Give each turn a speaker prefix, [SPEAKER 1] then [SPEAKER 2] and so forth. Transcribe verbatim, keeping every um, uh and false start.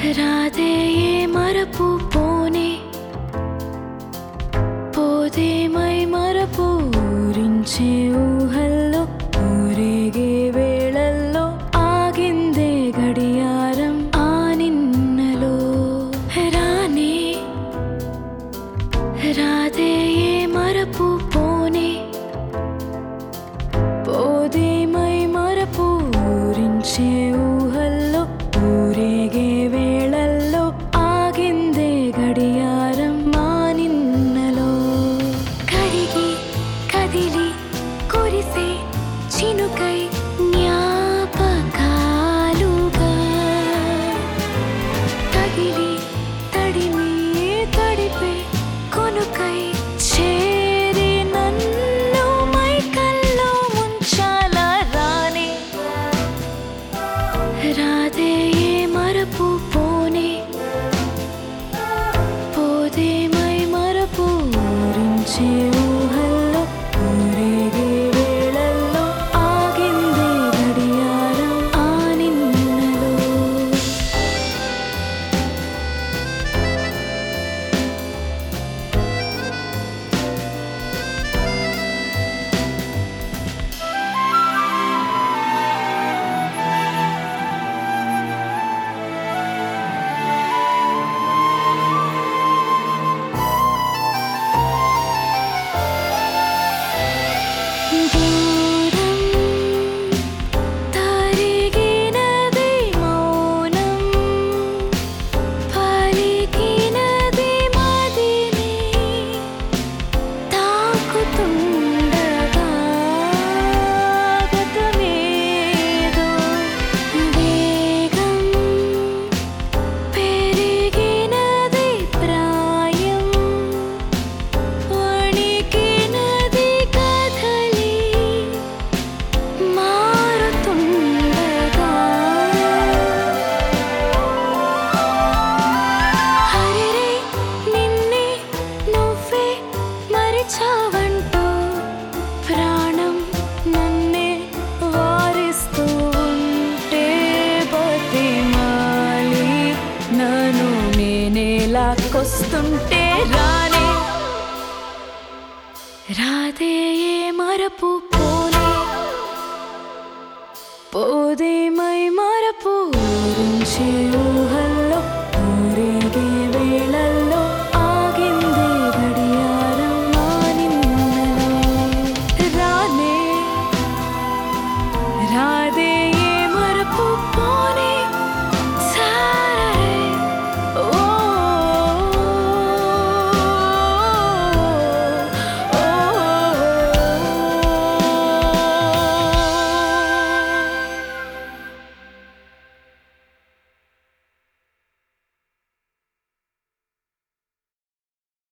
[SPEAKER 1] రాధే ఏ మరపు పోనే పోదే మై మరపు ఊరించే ఊహల్లో ఊరేగే వేళల్లో ఆగిందే గడియారం ఆ నిన్నలో రానే రాధే ఏ మరపు పోనే పోదే మై మరపు ఊరించే ఊహల్లో ఊరేగే వేళల్లో ఆగిందే గడియారం మా నిన్నలో కరిగి కదిలి కురిసే చినుకై జ్ఞాపకాలుగా తగిలి తడిమి తడిపే కొనుకై చేరి నన్ను మైకల్లో ముంచాల రానే రాధే ఏ మరపు పోనే పోదే మై మరపు ఊరించే ఊహల్లో ఊరేగే వేళల్లో ఆగిందే గడియారం ఆ నిన్నలో దూరం తరిగినది మౌనం పలికినది మదిని తాకుతుండగా గతమేదో వేగం పెరిగినది ప్రాయం వణికినది కదలి మారుతుండగా హరిరే నిన్నే నువ్వే మరిచావంటూ ప్రాణం నన్నే వారిస్తూ ఉంటే బతిమాలి నన్ను నేనే లాక్కొస్తుంటే రానే రాధే ఏ మరపు పోనే పోదే మై మరపు ఊరించే ఊహ